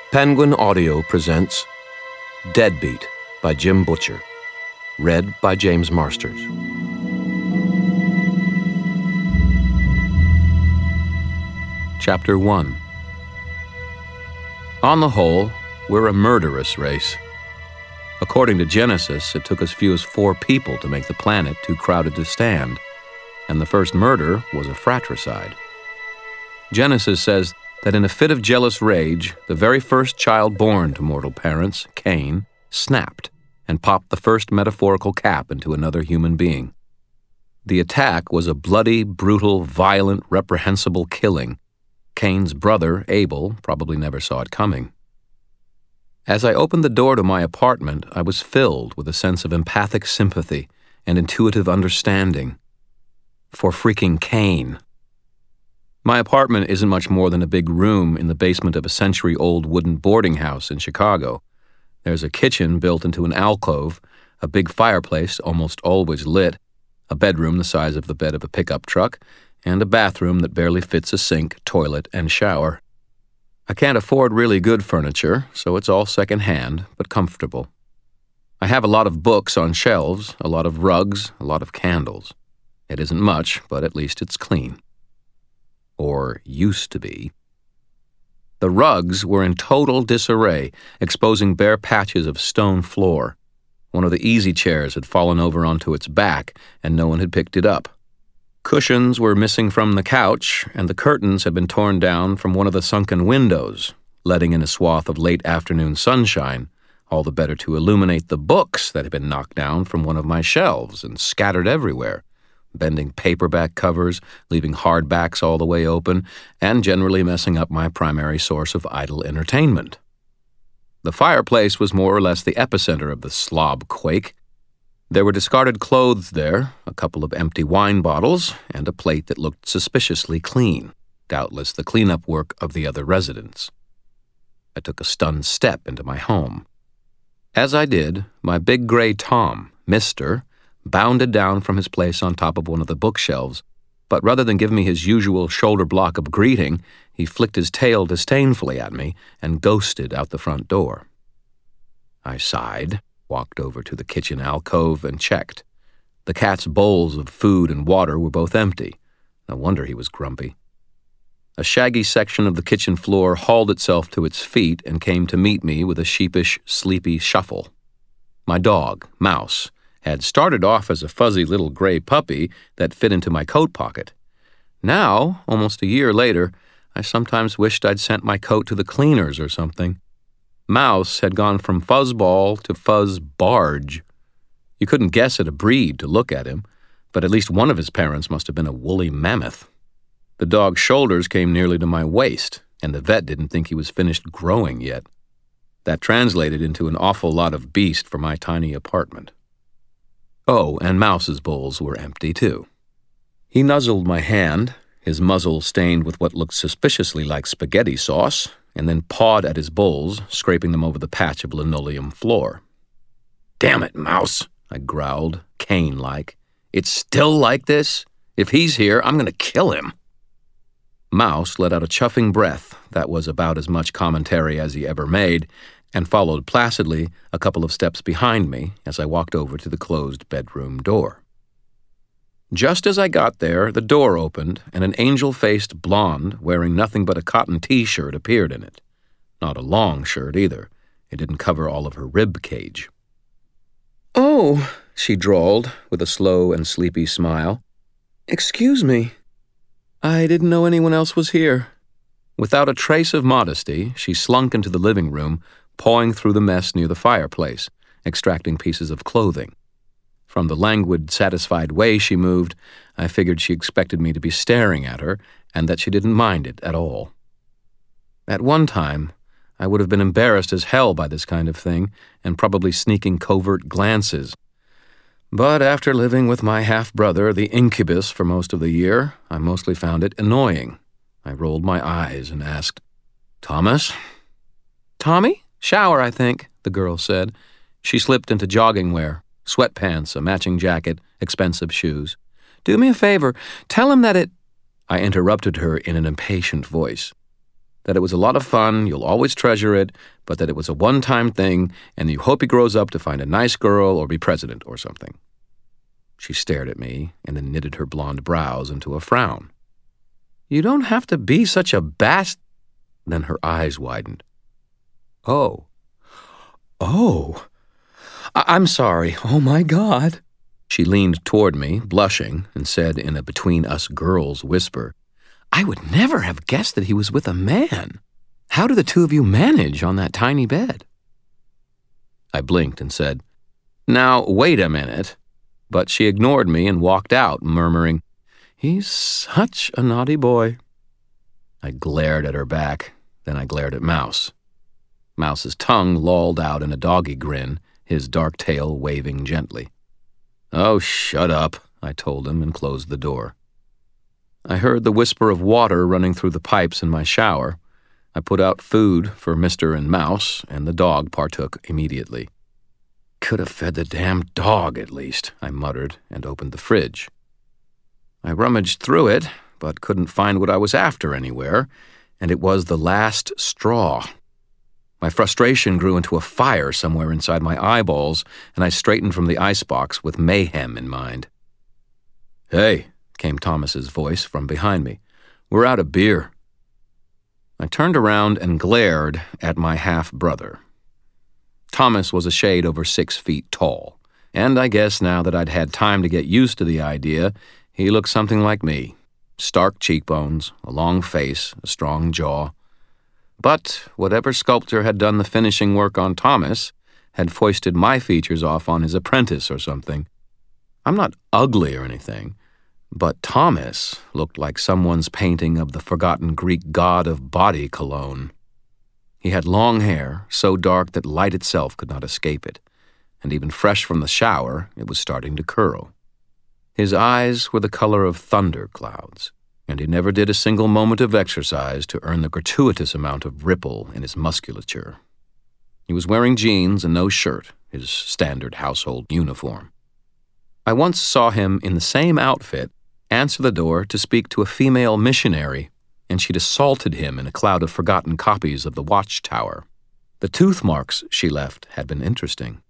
Penguin Audio presents Deadbeat by Jim Butcher, read by James Marsters. Chapter 1. On the whole, we're a murderous race. According to Genesis, it took as few as 4 people to make the planet too crowded to stand, and the first murder was a fratricide. Genesis says that in a fit of jealous rage, the very first child born to mortal parents, Cain, snapped and popped the first metaphorical cap into another human being. The attack was a bloody, brutal, violent, reprehensible killing. Cain's brother, Abel, probably never saw it coming. As I opened the door to my apartment, I was filled with a sense of empathic sympathy and intuitive understanding for freaking Cain. My apartment isn't much more than a big room in the basement of a century-old wooden boarding house in Chicago. There's a kitchen built into an alcove, a big fireplace almost always lit, a bedroom the size of the bed of a pickup truck, and a bathroom that barely fits a sink, toilet, and shower. I can't afford really good furniture, so it's all second-hand, but comfortable. I have a lot of books on shelves, a lot of rugs, a lot of candles. It isn't much, but at least it's clean. Or used to be. The rugs were in total disarray, exposing bare patches of stone floor. One of the easy chairs had fallen over onto its back, and no one had picked it up. Cushions were missing from the couch, and the curtains had been torn down from one of the sunken windows, letting in a swath of late afternoon sunshine, all the better to illuminate the books that had been knocked down from one of my shelves and scattered everywhere, bending paperback covers, leaving hardbacks all the way open, and generally messing up my primary source of idle entertainment. The fireplace was more or less the epicenter of the slob quake. There were discarded clothes there, a couple of empty wine bottles, and a plate that looked suspiciously clean, doubtless the cleanup work of the other residents. I took a stunned step into my home. As I did, my big gray Tom, Mr., bounded down from his place on top of one of the bookshelves, but rather than give me his usual shoulder block of greeting, he flicked his tail disdainfully at me and ghosted out the front door. I sighed, walked over to the kitchen alcove, and checked. The cat's bowls of food and water were both empty. No wonder he was grumpy. A shaggy section of the kitchen floor hauled itself to its feet and came to meet me with a sheepish, sleepy shuffle. My dog, Mouse, had started off as a fuzzy little gray puppy that fit into my coat pocket. Now, almost a year later, I sometimes wished I'd sent my coat to the cleaners or something. Mouse had gone from fuzzball to fuzz barge. You couldn't guess at a breed to look at him, but at least one of his parents must have been a woolly mammoth. The dog's shoulders came nearly to my waist, and the vet didn't think he was finished growing yet. That translated into an awful lot of beast for my tiny apartment. Oh, and Mouse's bowls were empty, too. He nuzzled my hand, his muzzle stained with what looked suspiciously like spaghetti sauce, and then pawed at his bowls, scraping them over the patch of linoleum floor. "Damn it, Mouse," I growled, Cain-like. "It's still like this? If he's here, I'm going to kill him." Mouse let out a chuffing breath that was about as much commentary as he ever made, and followed placidly a couple of steps behind me as I walked over to the closed bedroom door. Just as I got there, the door opened, and an angel-faced blonde wearing nothing but a cotton T-shirt appeared in it. Not a long shirt, either. It didn't cover all of her rib cage. "Oh," she drawled, with a slow and sleepy smile. "Excuse me. I didn't know anyone else was here." Without a trace of modesty, she slunk into the living room, pawing through the mess near the fireplace, extracting pieces of clothing. From the languid, satisfied way she moved, I figured she expected me to be staring at her, and that she didn't mind it at all. At one time, I would have been embarrassed as hell by this kind of thing, and probably sneaking covert glances. But after living with my half-brother, the incubus, for most of the year, I mostly found it annoying. I rolled my eyes and asked, "Thomas?" "Tommy? Shower, I think," the girl said. She slipped into jogging wear, sweatpants, a matching jacket, expensive shoes. "Do me a favor. Tell him that it—" I interrupted her in an impatient voice. that it was a lot of fun, you'll always treasure it, but that it was a one-time thing, and you hope he grows up to find a nice girl or be president or something. She stared at me and then knitted her blonde brows into a frown. You don't have to be such a bast... Then her eyes widened. Oh. I'm sorry. Oh, my God. She leaned toward me, blushing, and said in a between-us-girls whisper, I would never have guessed that he was with a man. How do the two of you manage on that tiny bed? I blinked and said, Now, wait a minute. But she ignored me and walked out, murmuring, He's such a naughty boy. I glared at her back, then I glared at Mouse. Mouse's tongue lolled out in a doggy grin, his dark tail waving gently. Oh, shut up, I told him and closed the door. I heard the whisper of water running through the pipes in my shower. I put out food for Mr. and Mouse, and the dog partook immediately. Could have fed the damn dog, at least, I muttered, and opened the fridge. I rummaged through it, but couldn't find what I was after anywhere, and it was the last straw. My frustration grew into a fire somewhere inside my eyeballs, and I straightened from the icebox with mayhem in mind. Hey, came Thomas's voice from behind me. We're out of beer. I turned around and glared at my half-brother. Thomas was a shade over 6 feet tall, and I guess now that I'd had time to get used to the idea, he looked something like me. Stark cheekbones, a long face, a strong jaw. But whatever sculptor had done the finishing work on Thomas had foisted my features off on his apprentice or something. I'm not ugly or anything, but Thomas looked like someone's painting of the forgotten Greek god of body cologne. He had long hair, so dark that light itself could not escape it, and even fresh from the shower, it was starting to curl. His eyes were the color of thunder clouds, and he never did a single moment of exercise to earn the gratuitous amount of ripple in his musculature. He was wearing jeans and no shirt, his standard household uniform. I once saw him in the same outfit answer the door to speak to a female missionary, and she'd assaulted him in a cloud of forgotten copies of the Watchtower. The tooth marks she left had been interesting.